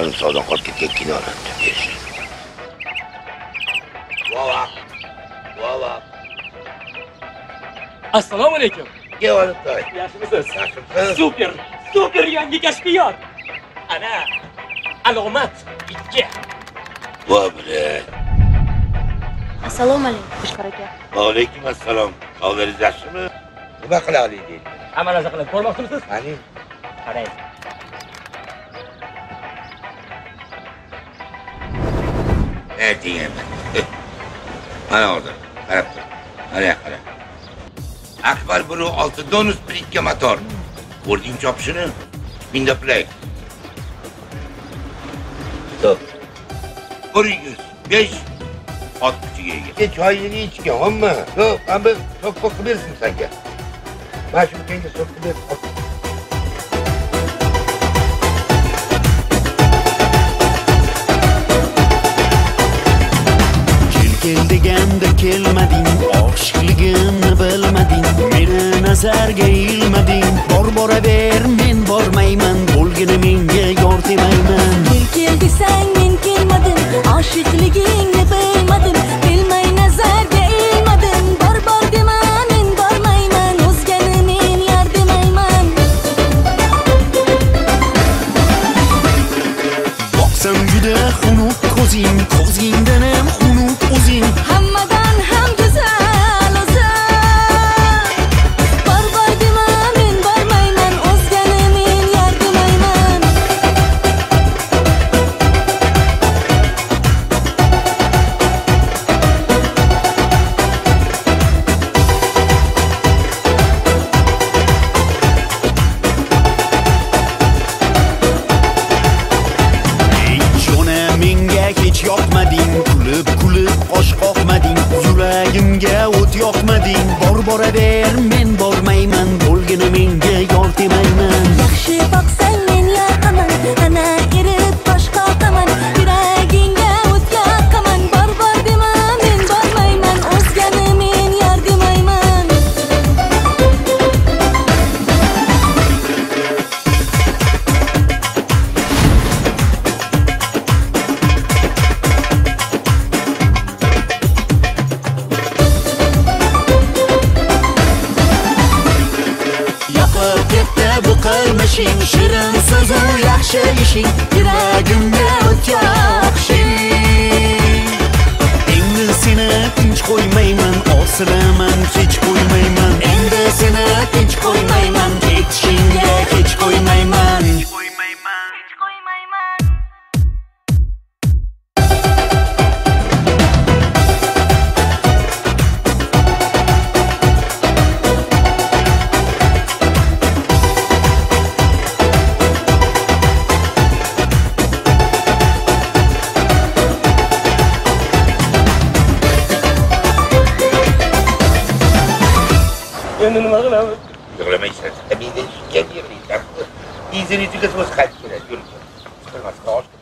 sarimsoqdan qolib ketgan kinolarni berish. Vova. Assalomu alaykum. Kevaliktoy. Yaxshimisiz? Yaxshimisiz? Super yangi kashfiyot. Ana, alomat 2. Vo'bile. Assalomu alaykum, Xushqor aka. Va alaykum assalom. Xabaringiz yaxshimi? Nima qilaylik deydi? Hamma narsa qilib ko'rmoqchimisiz? Qani? Qarang. Ayting. Mana hozir. Qarab tur. Qara. Akbar bunu 6 donus birikka motor. Ko'rding chopishini? Minda play. Stop. 105 ot kuchiga ega. Choyini ichgan, hamma. Yo'q, hamma so'qqa qilib bersin senga. Mana shu kenga so'qqa ber. Kel deganda kelmading, oshiqligimni bilmading, meni nazarga ilmading. Boraver, men bormayman, bo'lgani menga yor demayman. Kel desang men kelmadim, oshiqligingni bilmadim, bilmay nazarga ilmadim. Bor dema, men bormayman, o'zgani men yor demayman. Boqsam juda xunuk ko'zingdan ham xunuk o'zing. Hammadan ham go'zal o'zing. Bor dema, men bormayman, o'zgani men yor demayman. Jona menga hech yoqmading, kulib osh qoqmading, yuragimga o't yoqmading. Boraver, men bormayman, bo'lgani menga yor demayman. Yaxshi boqsang men yoqaman, ana erib tosh qoqaman, yuragingga o't yoqaman. Bor dema, men bormayman, o'zgani men yor demayman. Yoqib ketdi bu qilmishing, shirin so'zu yaxshi ishing, yuragimga o't yoqishing. Endi seni tinch qo'ymayman, osilaman, hech qo'ymayman. Endi seni tinch qo'ymayman, ketishingga hech qo'ymayman. Endi nima qilamiz? Yig'lamaysan. Menda shikayat yig'laysan. Izini tugasa o'zi qaytib keladi. Yurib. Chiqarmasga osh.